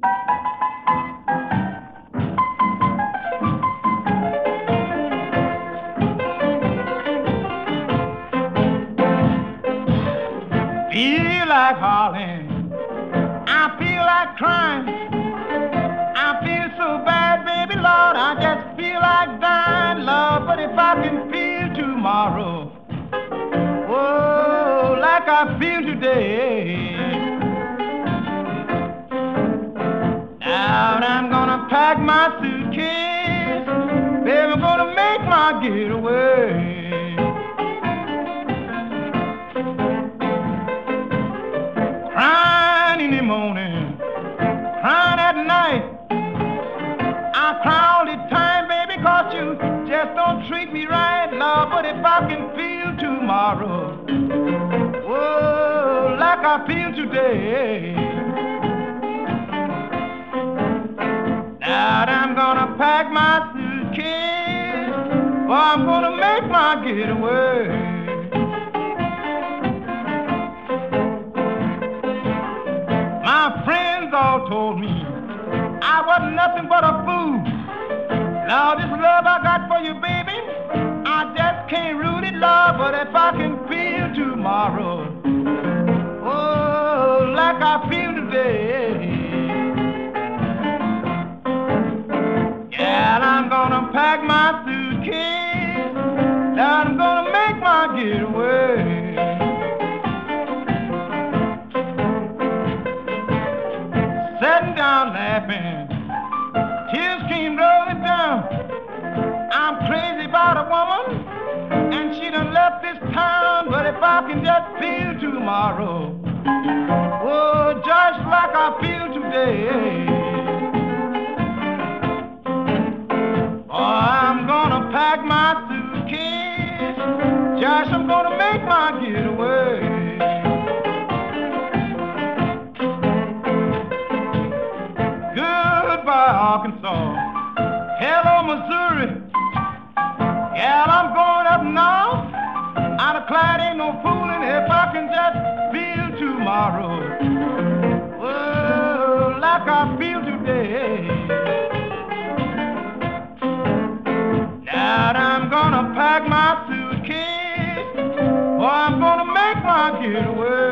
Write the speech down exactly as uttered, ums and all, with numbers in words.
Feel like hollering, I feel like crying. I feel so bad, baby, Lord, I just feel like dying, Lord. But if I can feel tomorrow, oh, like I feel today, now I'm gonna pack my suitcase, baby, I'm gonna make my getaway. Crying in the morning, crying at night. I cry all the time, baby, cause you just don't treat me right, Lord. But if I can feel tomorrow, oh, like I feel today, now I'm gonna pack my suitcase, or I'm gonna make my getaway. My friends all told me I wasn't nothing but a fool. Now this love I got for you, baby, I just can't root it, Lord. But if I can feel tomorrow, oh, like I feel today, yeah, I'm gonna pack my suitcase, now I'm gonna make my getaway. Sitting down laughing, tears came rolling down. I'm crazy about a woman, and she done left this town. But if I can just feel tomorrow, oh, just like I feel today, oh, I'm gonna pack my suitcase, just I'm gonna make my getaway. Goodbye, Arkansas. Hello, Missouri. Yeah, I'm going up north. Out of Clyde ain't no fooling if I can just feel tomorrow, oh, like I feel today. Now I'm gonna pack my suitcase, or I'm gonna make my getaway.